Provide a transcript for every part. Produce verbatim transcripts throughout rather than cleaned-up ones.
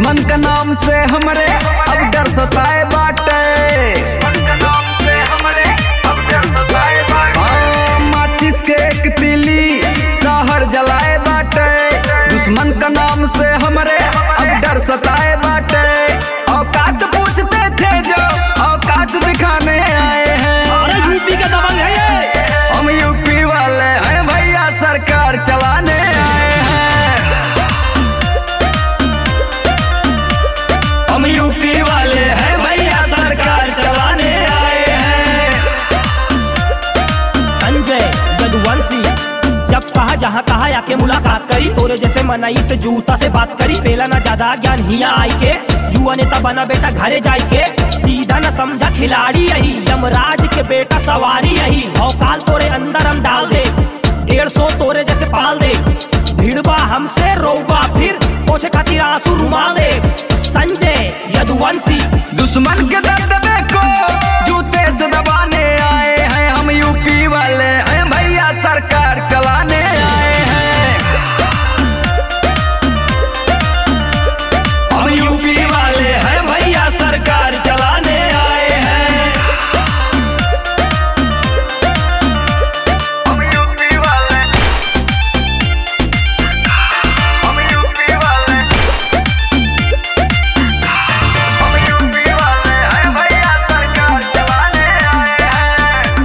दुश्मन का नाम से हमरे अब डर सताए बाटे। माचिस के एक तीली शहर जलाए बाटे। दुश्मन का नाम से हमरे अब डर सताए बाटे। औकात पूछते थे जो औकात दिखाने आए हैं। यूपी का दबंग है ये। हम यूपी वाले हैं भैया, सरकार चलाने आए हैं। हम यूपी वाले हैं भैया, सरकार चलाने आए हैं। संजय यदुवंशी जब कहा जहाँ कहा आके मुलाकात करी, तोरे जैसे मनाई से जूता से बात करी। पेला ना ज्यादा ज्ञान हिया आई के, युवा नेता बना बेटा घरे जाई के। सीधा न समझा खिलाड़ी यही, यमराज के बेटा सवारी यही। औकात तोरे अंदर हम डाल दे, डेढ़ सौ तोरे जैसे पाल दे। भिड़बा हमसे रोबा फिर पोछे खातिर आंसू रुमाल दे। संजय यदुवंशी दुश्मन के दबदबे को जूते से दबाने आए हैं। हम यूपी वाले हैं भैया, सरकार चलाने आए हैं। हम यूपी वाले हैं भैया, सरकार चलाने आए हैं। हम यूपी वाले हम यूपी वाले हम यूपी वाले हैं भैया, सरकार चलाने आए हैं।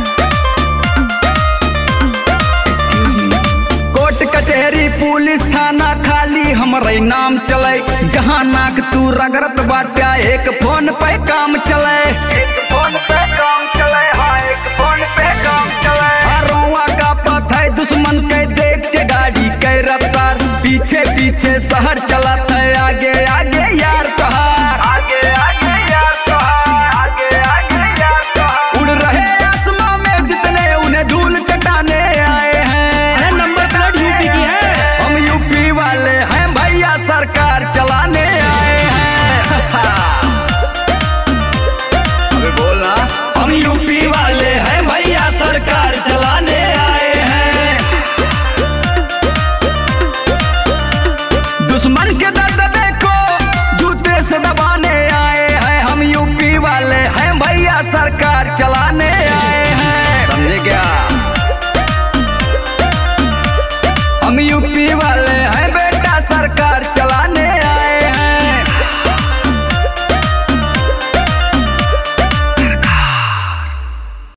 कोर्ट कचहरी पुलिस थाना खाली हमरे नाम चले। जहाँ नाक तू रगड़त बाटा एक फोन पे काम चले। एक फोन पे काम चले, हाँ एक फोन पे काम चले। रोआ का पथ है दुश्मन के देख के गाड़ी के रफ्तार। पीछे पीछे शहर चलाता है, आगे आगे यार तोहार। आगे आगे यार तोहार, आगे आगे यार तोहार। उड़ रहे आसमां में जितने उन्हें धूल चटाने आए हैं। अरे नंबर प्लेट यूपी की है। हम यूपी वाले हैं भैया, सरकार चलाने आए हैं। अबे बोला। हम यूपी वाले हैं भैया, सरकार चलाने आए हैं। दुश्मन के दबदबे को जूते से दबाने